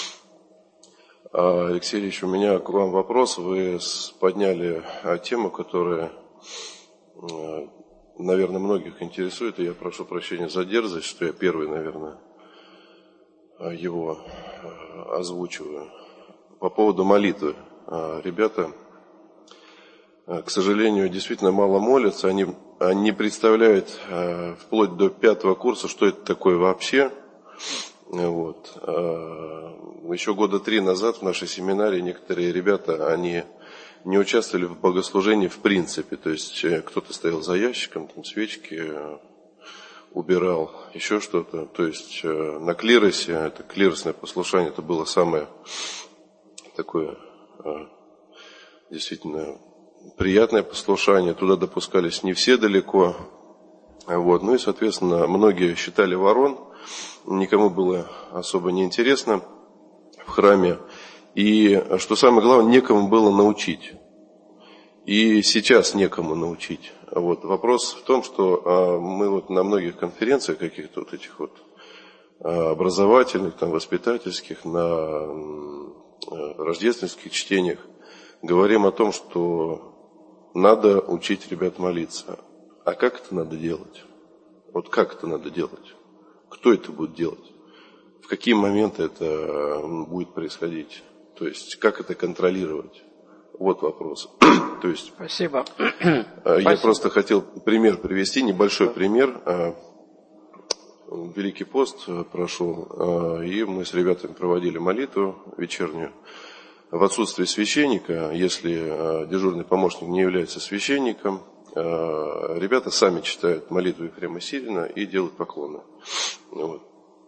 Алексей Ильич, у меня к вам вопрос. Вы подняли тему, которая, наверное, многих интересует, и я прошу прощения за дерзость, что я первый, наверное, его озвучиваю. По поводу молитвы. Ребята, к сожалению, действительно мало молятся, они, они не представляют вплоть до пятого курса, что это такое вообще. Вот. Еще года три назад в нашей семинарии некоторые ребята, они не участвовали в богослужении в принципе. То есть кто-то стоял за ящиком, там свечки убирал, еще что-то. То есть на клиросе, это клиросное послушание, это было самое такое действительно приятное послушание. Туда допускались не все далеко. Вот. Ну и, соответственно, многие считали ворон. Никому было особо не интересно в храме. И, что самое главное, некому было научить. И сейчас некому научить. Вот. Вопрос в том, что а, мы вот на многих конференциях, каких-то вот этих вот а, образовательных, там, воспитательских, на а, рождественских чтениях говорим о том, что надо учить ребят молиться. А как это надо делать? Вот как это надо делать? Кто это будет делать? В какие моменты это будет происходить? То есть, как это контролировать? Вот вопрос. То есть, Спасибо. Я Спасибо. просто хотел пример привести, небольшой пример. Великий пост прошел, и мы с ребятами проводили молитву вечернюю. В отсутствие священника, если дежурный помощник не является священником, ребята сами читают молитву Ефрема Сирина и делают поклоны. Вот.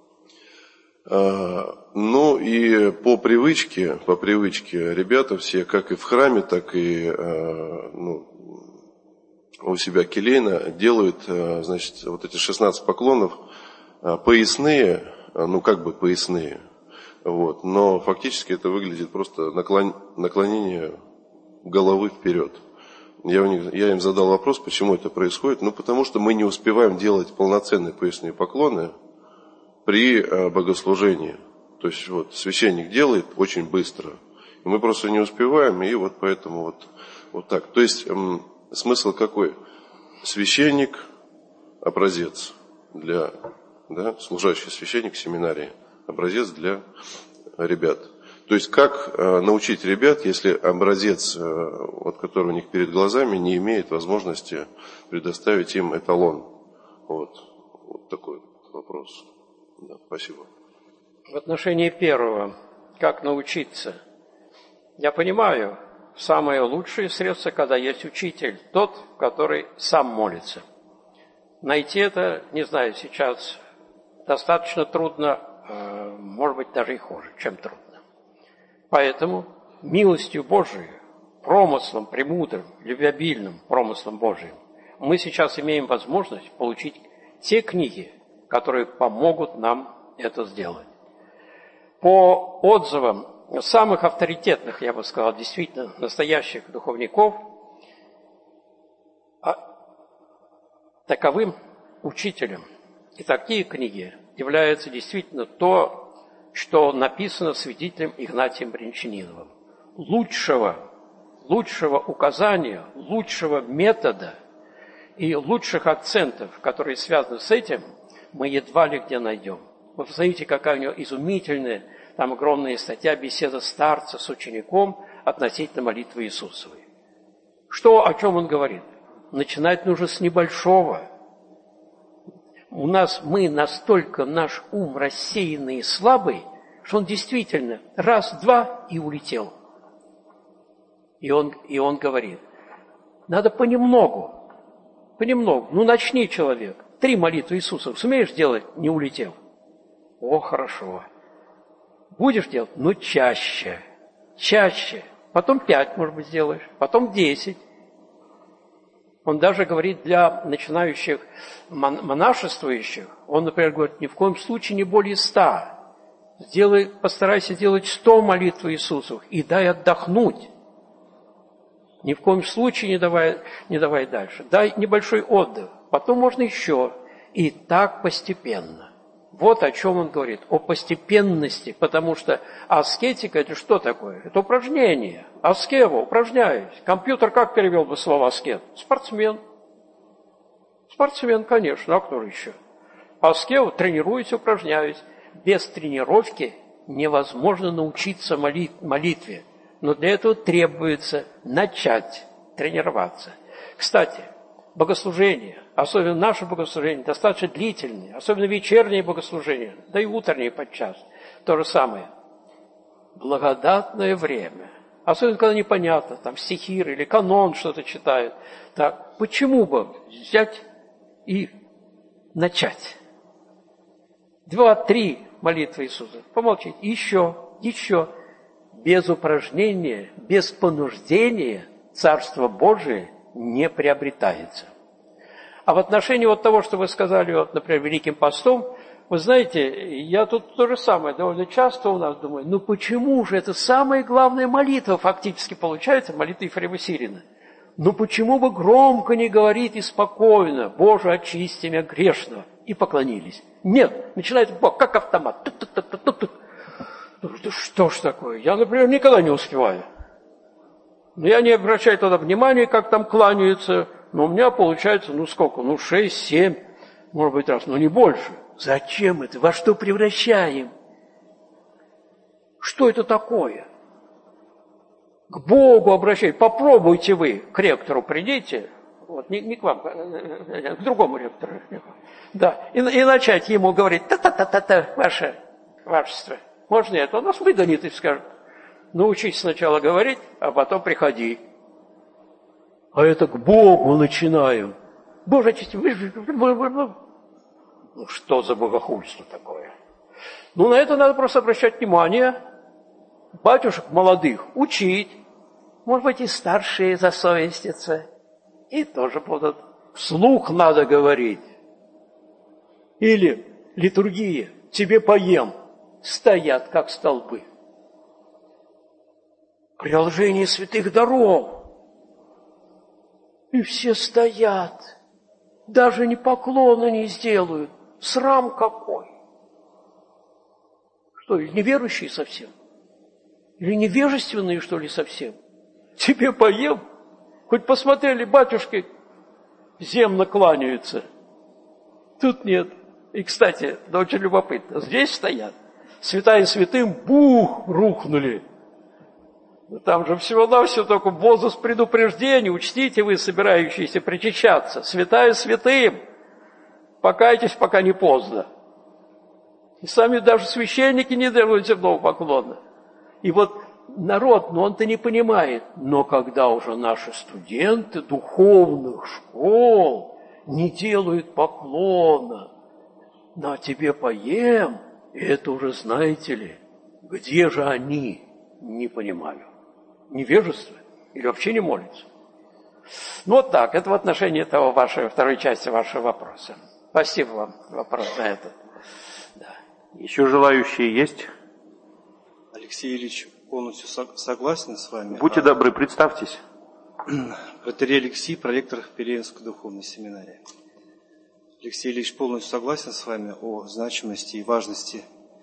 Ну и по привычке, по привычке ребята все, как и в храме, так и ну, у себя келейно, делают, значит, вот эти шестнадцать поклонов поясные, ну как бы поясные, вот, но фактически это выглядит просто наклон, наклонение головы вперед. Я, у них, я им задал вопрос, почему это происходит. Ну, потому что мы не успеваем делать полноценные поясные поклоны при э, богослужении. То есть, вот, священник делает очень быстро. И мы просто не успеваем, и вот поэтому вот, вот так. То есть, эм, смысл какой? Священник – образец для, да, служащий священник семинарии, образец для ребят. То То есть, как научить ребят, если образец, вот, который у них перед глазами, не имеет возможности предоставить им эталон? Вот, вот такой вопрос. Да, спасибо. В отношении первого, как научиться? Я понимаю, самое лучшее средство, когда есть учитель, тот, который сам молится. Найти это, не знаю, сейчас достаточно трудно, может быть, даже и хуже, чем трудно. Поэтому милостью Божией, промыслом премудрым, любвеобильным промыслом Божиим, мы сейчас имеем возможность получить те книги, которые помогут нам это сделать. По отзывам самых авторитетных, я бы сказал, действительно настоящих духовников, таковым учителем и такие книги являются действительно то, что написано святителем Игнатием Брянчаниновым. Лучшего, лучшего указания, лучшего метода и лучших акцентов, которые связаны с этим, мы едва ли где найдем. Вы посмотрите, какая у него изумительная, там огромная статья, беседа старца с учеником относительно молитвы Иисусовой. Что, о чем он говорит? Начинать нужно с небольшого. У нас, мы настолько, наш ум рассеянный и слабый, что он действительно раз-два и улетел. И он, и он говорит, надо понемногу, понемногу. Ну, начни, человек. Три молитвы Иисуса сумеешь делать, не улетел? О, хорошо. Будешь делать? Ну, чаще, чаще. Потом пять, может быть, сделаешь, потом десять. Он даже говорит для начинающих монашествующих, он, например, говорит, ни в коем случае не более ста. Сделай, постарайся делать сто молитв Иисусов и дай отдохнуть. Ни в коем случае не давай, не давай дальше. Дай небольшой отдых, потом можно еще. И так постепенно. Вот о чем он говорит, о постепенности, потому что аскетика – это что такое? Это упражнение. Аскева, упражняюсь. Компьютер как перевел бы слово аскет? Спортсмен. Спортсмен, конечно, а кто же еще? Аскева, тренируюсь, упражняюсь. Без тренировки невозможно научиться молитве. Но для этого требуется начать тренироваться. Кстати, богослужение, особенно наше богослужение, достаточно длительное, особенно вечернее богослужение, да и утреннее подчас, то же самое. Благодатное время, особенно когда непонятно, там стихир или канон что-то читают. Так, почему бы взять и начать? Два-три молитвы Иисуса, помолчите, еще, еще. Без упражнения, без понуждения Царство Божие не приобретается. А в отношении вот того, что вы сказали, вот, например, Великим постом, вы знаете, я тут то же самое довольно часто у нас думаю, ну почему же это самая главная молитва фактически получается, молитва Ефрема Сирина? Ну почему бы громко не говорить и спокойно, Боже, очисти меня грешного, и поклонились? Нет, начинает Бог, как автомат. Тут-тут-тут-тут-тут. Да что ж такое? Я, например, никогда не успеваю. Но я не обращаю тогда внимания, как там кланяются. Но у меня получается, ну сколько? Ну шесть, семь, может быть, раз, но не больше. Зачем это? Во что превращаем? Что это такое? К Богу обращайтесь. Попробуйте вы, к ректору придите. Вот, не, не к вам, к другому ректору. Да, и, и начать ему говорить, та-та-та-та-та, ваше вашество. Можно это? Он нас выгонит и скажет, научись сначала говорить, а потом приходи. А это к Богу начинаем. Боже, очисти, вы же... Ну, что за богохульство такое? Ну, на это надо просто обращать внимание. Батюшек молодых учить. Может быть, и старшие засовестятся. И тоже будут. Вслух надо говорить. Или литургия. Тебе поем. Стоят, как столбы. Приложение святых даров. И все стоят. Даже ни поклона не сделают. Срам какой. Что, неверующие совсем? Или невежественные, что ли, совсем? Тебе поем? Хоть посмотрели, батюшки земно кланяются. Тут нет. И, кстати, да очень любопытно. Здесь стоят. святая святым, бух, рухнули. Там же всего-навсего только возраст предупреждения. Учтите вы, собирающиеся причащаться. Святая святым. Покайтесь, пока не поздно. И сами даже священники не делают земного поклона. И вот народ, ну он-то не понимает. Но когда уже наши студенты духовных школ не делают поклона, на тебе поем, это уже, знаете ли, где же они? Не понимаю. Невежество? Или вообще не молятся? Ну вот так, это в отношении того вашей, второй части вашего вопроса. Спасибо вам за вопрос на это. Да. Еще желающие есть? Алексей Ильич, полностью согласен с вами. Будьте а... добры, представьтесь. Протерей Алексей, проректор Переменской духовной семинарии. Алексей Ильич, полностью согласен с вами о значимости и важности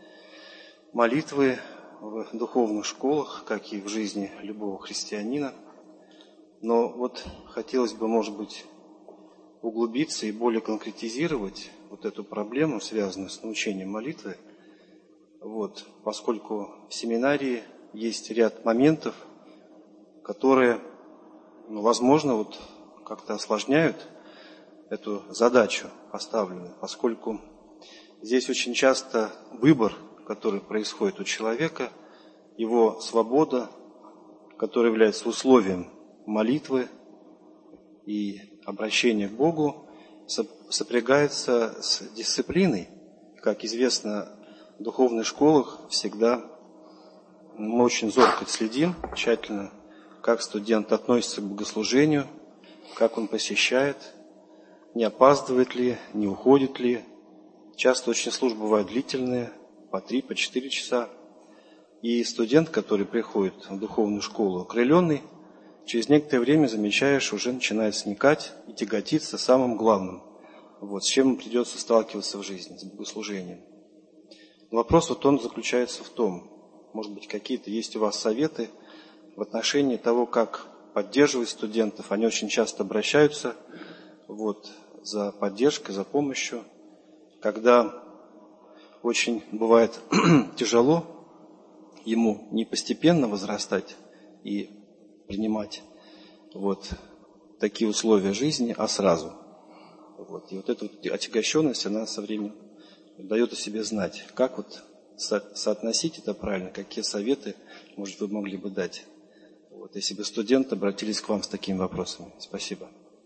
молитвы в духовных школах, как и в жизни любого христианина. Но вот хотелось бы, может быть, углубиться и более конкретизировать вот эту проблему, связанную с научением молитвы. Вот, поскольку в семинарии есть ряд моментов, которые, ну, возможно, вот как-то осложняют эту задачу поставленную, поскольку здесь очень часто выбор, который происходит у человека, его свобода, которая является условием молитвы и обращения к Богу, сопрягается с дисциплиной. Как известно, в духовных школах всегда мы очень зорко следим, тщательно, как студент относится к богослужению, как он посещает, не опаздывает ли, не уходит ли. Часто очень службы бывают длительные, по три, по четыре часа. И студент, который приходит в духовную школу окрыленный, через некоторое время, замечаешь, уже начинает сникать и тяготиться самым главным. Вот, с чем ему придется сталкиваться в жизни, с богослужением. Вопрос вот он заключается в том, может быть, какие-то есть у вас советы в отношении того, как поддерживать студентов. Они очень часто обращаются вот, за поддержкой, за помощью, когда очень бывает тяжело ему не постепенно возрастать и принимать вот такие условия жизни, а сразу. Вот. И вот эта вот отягощенность, она со временем дает о себе знать. Как вот со- соотносить это правильно, какие советы, может, вы могли бы дать, вот, если бы студенты обратились к вам с такими вопросами. Спасибо.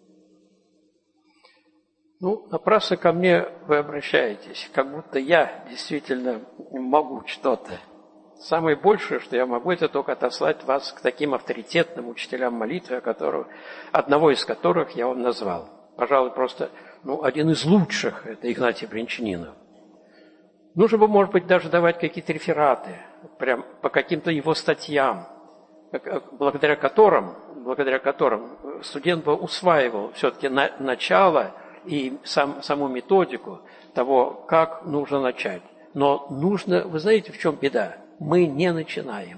Ну, напрасно ко мне вы обращаетесь, как будто я действительно могу что-то. Самое большее, что я могу, это только отослать вас к таким авторитетным учителям молитвы, которых, одного из которых я вам назвал. Пожалуй, просто ну, один из лучших – это Игнатий Брянчанинов. Нужно бы, может быть, даже давать какие-то рефераты прям по каким-то его статьям, благодаря которым, благодаря которым студент бы усваивал все-таки на, начало и сам, саму методику того, как нужно начать. Но нужно, вы знаете, в чем беда? Мы не начинаем.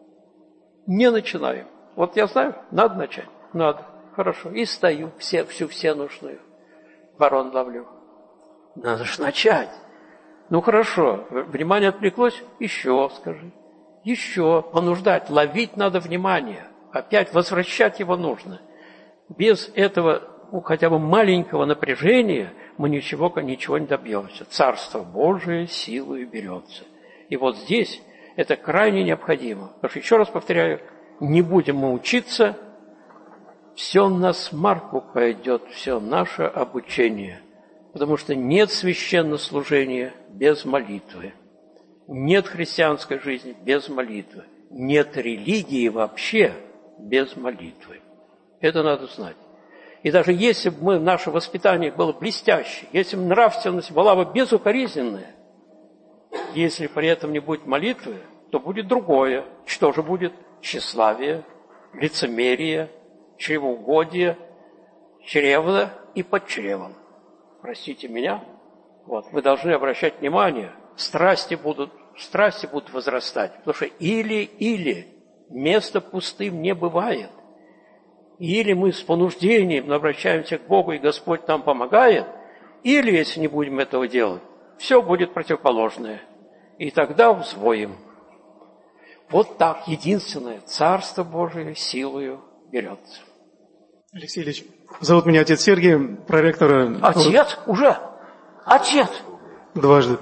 Не начинаем. Вот я знаю, надо начать. Надо. Хорошо. И стою, все, всю всенушную ворон ловлю. Надо же начать. Ну хорошо, внимание отвлеклось, еще скажи. Еще понуждать, ловить надо внимание. Опять возвращать его нужно. Без этого ну, хотя бы маленького напряжения мы ничего, ничего не добьемся. Царство Божие силою берется. И вот здесь это крайне необходимо. Потому что, еще раз повторяю, не будем мы учиться, все на смарку пойдет, все наше обучение. Потому что нет священнослужения без молитвы. Нет христианской жизни без молитвы. Нет религии вообще без молитвы. Это надо знать. И даже если бы мы, наше воспитание было блестящее, если бы нравственность была бы безукоризненная, если при этом не будет молитвы, то будет другое. Что же будет? Тщеславие, лицемерие, чревоугодие, чревно и под чревом. Простите меня. Вот, вы должны обращать внимание, страсти будут, страсти будут возрастать. Потому что или-или, место пустым не бывает. Или мы с понуждением обращаемся к Богу, и Господь нам помогает, или, если не будем этого делать, все будет противоположное. и тогда взвоим. Вот так единственное Царство Божие силою берется. Алексей Ильич, зовут меня отец Сергий, проректор... Отец? Уже? Отец? Дважды.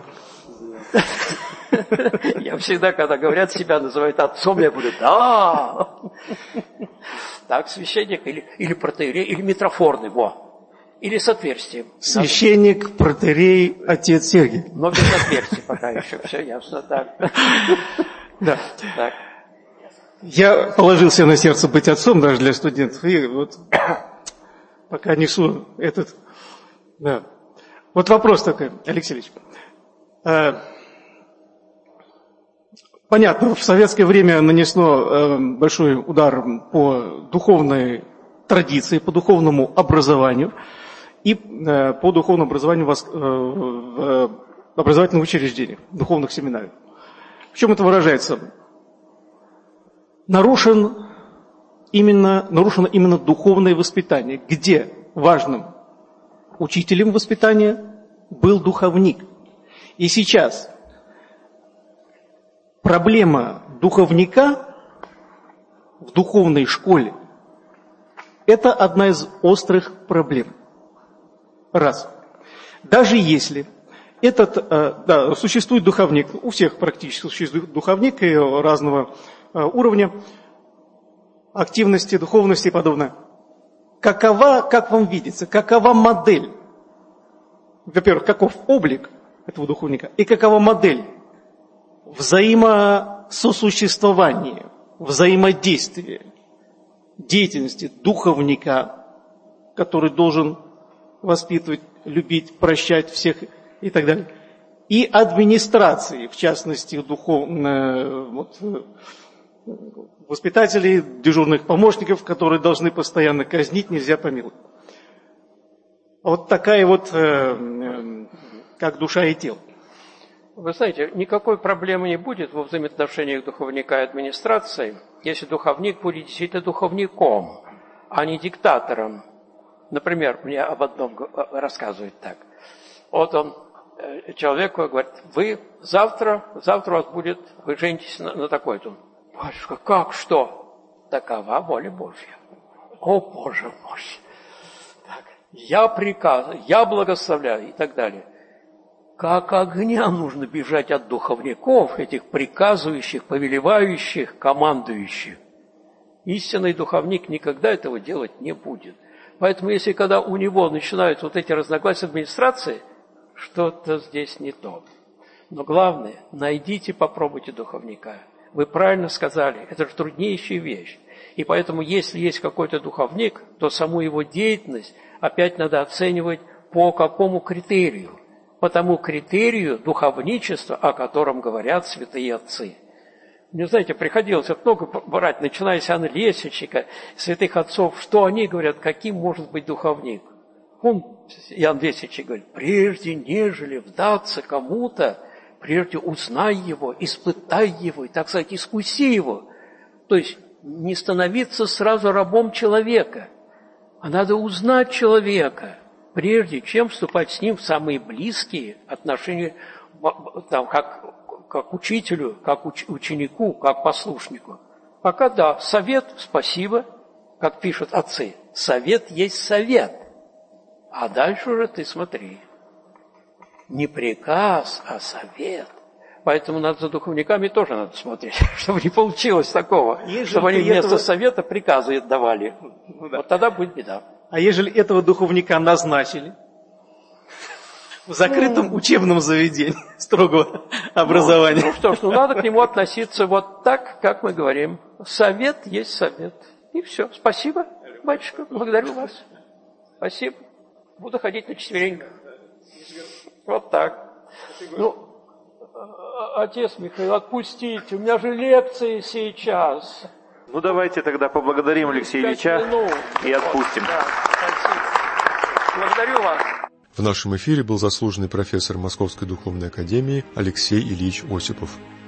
Я всегда, когда говорят, себя называют отцом, я говорю, да. Так, священник или, или протоиерей, или митрофорный, во. Или с отверстием. Священник, протоиерей, отец Сергий. Но без отверстия пока еще, все ясно, так. Да. Так. Я положил себе на сердце быть отцом даже для студентов, и вот пока несу этот... Да. Вот вопрос такой, Алексей Ильич. Понятно, в советское время нанесло большой удар по духовной традиции, по духовному образованию и по духовному образованию в образовательных учреждениях, духовных семинариях. В чем это выражается? Нарушен именно, нарушено именно духовное воспитание, где важным учителем воспитания был духовник. И сейчас проблема духовника в духовной школе – это одна из острых проблем. Раз. Даже если этот, да, существует духовник, у всех практически существует духовник и разного уровня активности, духовности и подобное. Какова, как вам видится, какова модель? Во-первых, каков облик этого духовника и какова модель взаимососуществования, взаимодействия, деятельности духовника, который должен воспитывать, любить, прощать всех и так далее, и администрации, в частности, духов... вот, воспитателей, дежурных помощников, которые должны постоянно казнить, нельзя помиловать. Вот такая вот, э, э, как душа и тело. Вы знаете, никакой проблемы не будет во взаимоотношениях духовника и администрации, если духовник будет действительно духовником, а не диктатором. Например, мне об одном рассказывают так. Вот он человеку говорит, вы завтра, завтра у вас будет, вы женитесь на, на такой-то. Батюшка, как, что? Такова воля Божья. О, Боже мой! Так, я приказываю, я благословляю и так далее. Как огня нужно бежать от духовников, этих приказывающих, повелевающих, командующих. Истинный духовник никогда этого делать не будет. Поэтому, если когда у него начинают вот эти разногласия администрации, что-то здесь не то. Но главное, найдите, попробуйте духовника. Вы правильно сказали, это же труднейшая вещь. И поэтому, если есть какой-то духовник, то саму его деятельность опять надо оценивать по какому критерию? По тому критерию духовничества, о котором говорят святые отцы. Мне, знаете, приходилось много брать, начиная с Иоанна Лесвичника, святых отцов, что они говорят, каким может быть духовник. Он, Иоанн Лесвичник говорит, прежде нежели вдаться кому-то, прежде узнай его, испытай его, и, так сказать, искуси его. То есть не становиться сразу рабом человека, а надо узнать человека, прежде чем вступать с ним в самые близкие отношения, там, как, как учителю, как уч, ученику, как послушнику. Пока да, совет, спасибо, как пишут отцы, совет есть совет, а дальше уже ты смотри. Не приказ, а совет. Поэтому надо за духовниками тоже надо смотреть, чтобы не получилось такого, ежели чтобы они вместо этого... совета приказы отдавали. Ну, да. Вот тогда будет беда. А ежели этого духовника назначили в закрытом ну, учебном заведении строгого образования? Ну, ну что ж, ну надо к нему относиться вот так, как мы говорим. Совет есть совет. И все. Спасибо, батюшка, благодарю вас. Спасибо. Буду ходить на четвереньках. Вот так. Ну, отец Михаил, отпустите, у меня же лекции сейчас. Ну, давайте тогда поблагодарим Алексея Ильича и отпустим. Да, спасибо. Благодарю вас. В нашем эфире был заслуженный профессор Московской Духовной Академии Алексей Ильич Осипов.